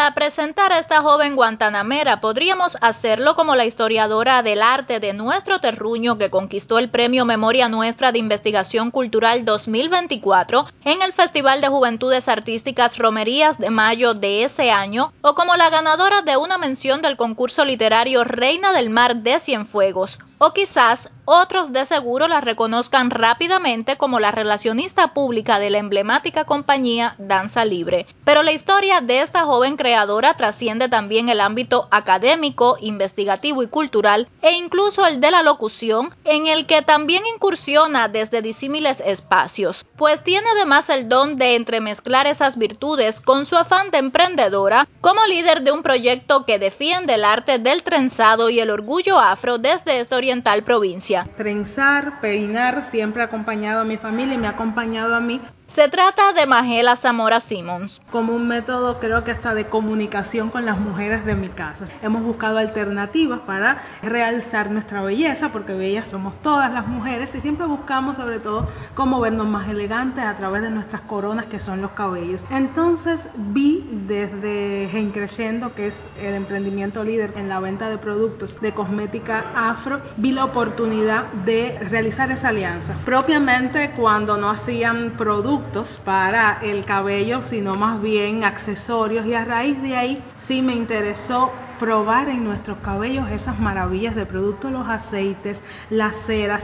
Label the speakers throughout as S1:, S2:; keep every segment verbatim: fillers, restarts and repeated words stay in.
S1: Para presentar a esta joven guantanamera podríamos hacerlo como la historiadora del arte de nuestro terruño que conquistó el Premio Memoria Nuestra de Investigación Cultural dos mil veinticuatro en el Festival de Juventudes Artísticas Romerías de mayo de ese año, o como la ganadora de una mención del concurso literario Reina del Mar de Cienfuegos, o quizás otros de seguro la reconozcan rápidamente como la relacionista pública de la emblemática compañía Danza Libre. Pero la historia de esta joven creadora trasciende también el ámbito académico, investigativo y cultural, e incluso el de la locución, en el que también incursiona desde disímiles espacios, pues tiene además el don de entremezclar esas virtudes con su afán de emprendedora, como líder de un proyecto que defiende el arte del trenzado y el orgullo afro desde esta oriental provincia.
S2: Trenzar, peinar, siempre ha acompañado a mi familia y me ha acompañado a mí.
S1: Se trata de Magela Zamora Simons.
S2: Como un método, creo que hasta de comunicación con las mujeres de mi casa. Hemos buscado alternativas para realzar nuestra belleza, porque bellas somos todas las mujeres, y siempre buscamos sobre todo cómo vernos más elegantes a través de nuestras coronas, que son los cabellos. Entonces vi desde Gen Crescendo, que es el emprendimiento líder en la venta de productos de cosmética afro, vi la oportunidad de realizar esa alianza. Propiamente cuando no hacían productos para el cabello, sino más bien accesorios, y a raíz de ahí sí me interesó probar en nuestros cabellos esas maravillas de productos, los aceites, las ceras,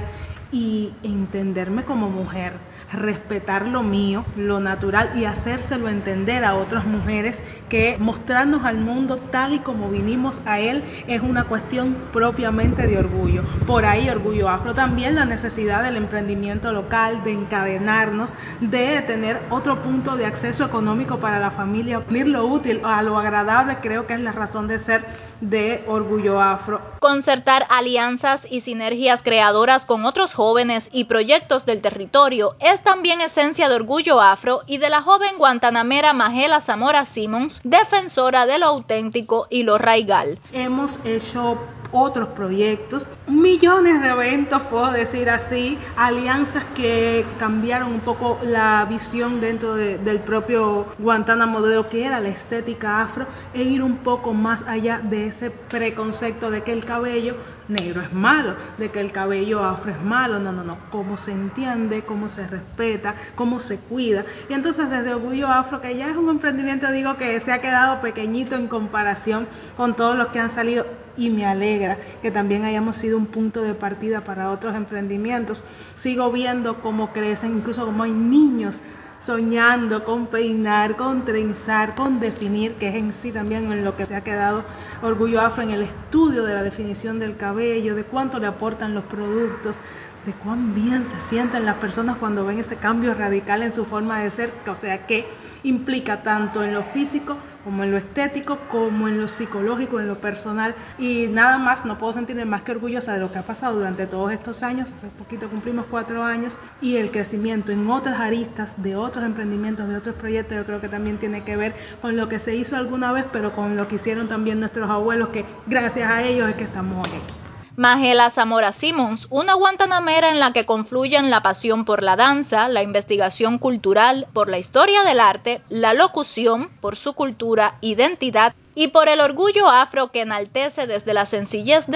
S2: y entenderme como mujer, respetar lo mío, lo natural, y hacérselo entender a otras mujeres que mostrarnos al mundo tal y como vinimos a él es una cuestión propiamente de orgullo. Por ahí Orgullo Afro, también la necesidad del emprendimiento local, de encadenarnos, de tener otro punto de acceso económico para la familia, unir lo útil a lo agradable, creo que es la razón de ser de Orgullo Afro.
S1: Concertar alianzas y sinergias creadoras con otros jóvenes y proyectos del territorio es también esencia de Orgullo Afro y de la joven guantanamera Magela Zamora Simons, defensora de lo auténtico y lo raigal.
S2: Hemos hecho otros proyectos, millones de eventos, puedo decir así, alianzas que cambiaron un poco la visión dentro de, del propio Guantánamo de lo que era la estética afro, e ir un poco más allá de ese preconcepto de que el cabello negro es malo, de que el cabello afro es malo. No, no, no, cómo se entiende, cómo se respeta, cómo se cuida. Y entonces desde Orgullo Afro, que ya es un emprendimiento, digo que se ha quedado pequeñito en comparación con todos los que han salido, y me alegra que también hayamos sido un punto de partida para otros emprendimientos. Sigo viendo cómo crecen, incluso como hay niños soñando con peinar, con trenzar, con definir, que es en sí también en lo que se ha quedado Orgullo Afro, en el estudio de la definición del cabello, de cuánto le aportan los productos, de cuán bien se sienten las personas cuando ven ese cambio radical en su forma de ser, o sea, que implica tanto en lo físico como en lo estético, como en lo psicológico, en lo personal. Y nada más, no puedo sentirme más que orgullosa de lo que ha pasado durante todos estos años. Hace poquito cumplimos cuatro años, y el crecimiento en otras aristas de otros emprendimientos, de otros proyectos, yo creo que también tiene que ver con lo que se hizo alguna vez, pero con lo que hicieron también nuestros abuelos, que gracias a ellos es que estamos hoy aquí.
S1: Magela Zamora Simons, una guantanamera en la que confluyen la pasión por la danza, la investigación cultural, por la historia del arte, la locución, por su cultura, identidad y por el orgullo afro que enaltece desde la sencillez de